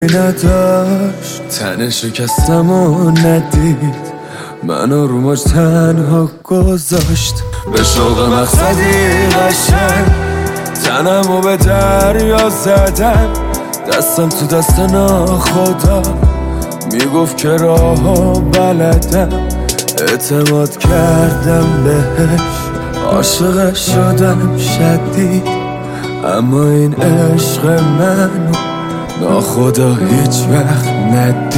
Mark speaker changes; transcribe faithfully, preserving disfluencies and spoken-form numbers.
Speaker 1: نداشت، تن شکستم و ندید، منو رو ماش تنها گذاشت. به شوق مقصدی قشنگ تنمو به دریا زدم، دستم تو دست ناخدا میگفت که راهو بلدم. اعتماد کردم بهش، عاشقش شدم شدید، اما این عشق منو ناخدا هیچ وقت ندید.